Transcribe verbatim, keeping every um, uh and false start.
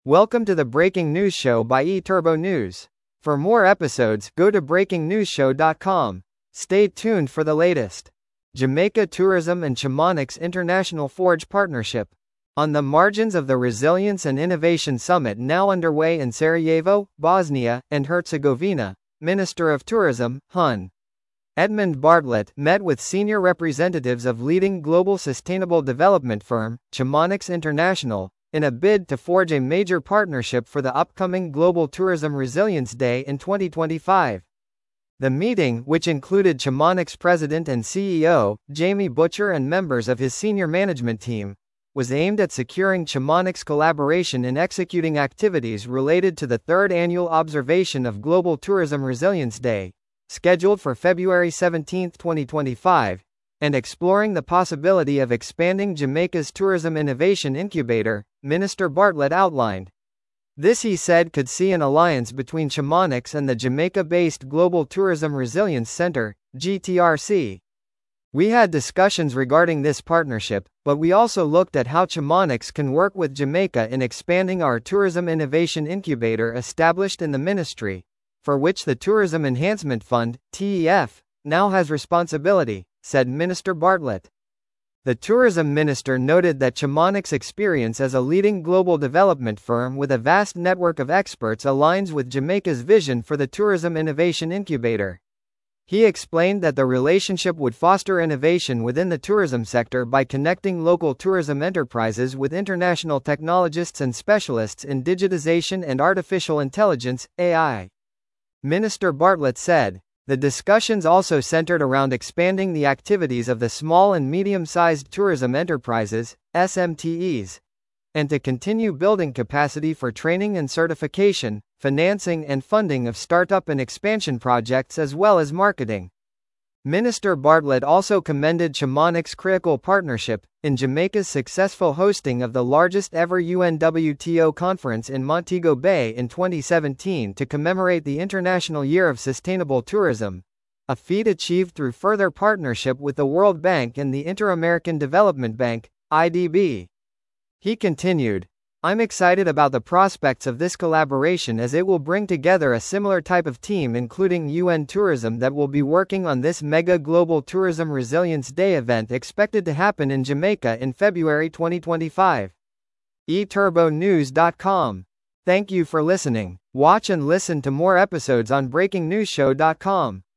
Welcome to the Breaking News Show by eTurbo News. For more episodes, go to breaking news show dot com. Stay tuned for the latest. Jamaica Tourism and Chamonix International forge partnership. On the margins of the Resilience and Innovation Summit now underway in Sarajevo, Bosnia and Herzegovina, Minister of Tourism, Hun Edmund Bartlett, met with senior representatives of leading global sustainable development firm, Chamonix International, in a bid to forge a major partnership for the upcoming Global Tourism Resilience Day in twenty twenty-five. The meeting, which included Chamonix President and C E O, Jamie Butcher and members of his senior management team, was aimed at securing Chamonix collaboration in executing activities related to the third annual observation of Global Tourism Resilience Day, scheduled for February seventeenth, twenty twenty-five, and exploring the possibility of expanding Jamaica's Tourism Innovation Incubator, Minister Bartlett outlined. This, he said, could see an alliance between Chamonix and the Jamaica-based Global Tourism Resilience Center, G T R C. We had discussions regarding this partnership, but we also looked at how Chamonix can work with Jamaica in expanding our Tourism Innovation Incubator established in the ministry, for which the Tourism Enhancement Fund, T E F, now has responsibility, said Minister Bartlett. The tourism minister noted that Chamonix's experience as a leading global development firm with a vast network of experts aligns with Jamaica's vision for the Tourism Innovation Incubator. He explained that the relationship would foster innovation within the tourism sector by connecting local tourism enterprises with international technologists and specialists in digitization and artificial intelligence, A I. Minister Bartlett said, "The discussions also centered around expanding the activities of the small and medium-sized tourism enterprises, S M T Es, and to continue building capacity for training and certification, financing and funding of startup and expansion projects as well as marketing." Minister Bartlett also commended Chamonix's critical partnership in Jamaica's successful hosting of the largest ever U N W T O conference in Montego Bay in twenty seventeen to commemorate the International Year of Sustainable Tourism, a feat achieved through further partnership with the World Bank and the Inter-American Development Bank, I D B. He continued, "I'm excited about the prospects of this collaboration as it will bring together a similar type of team including U N Tourism that will be working on this mega Global Tourism Resilience Day event expected to happen in Jamaica in February twenty twenty-five. e turbo news dot com. Thank you for listening. Watch and listen to more episodes on breaking news show dot com.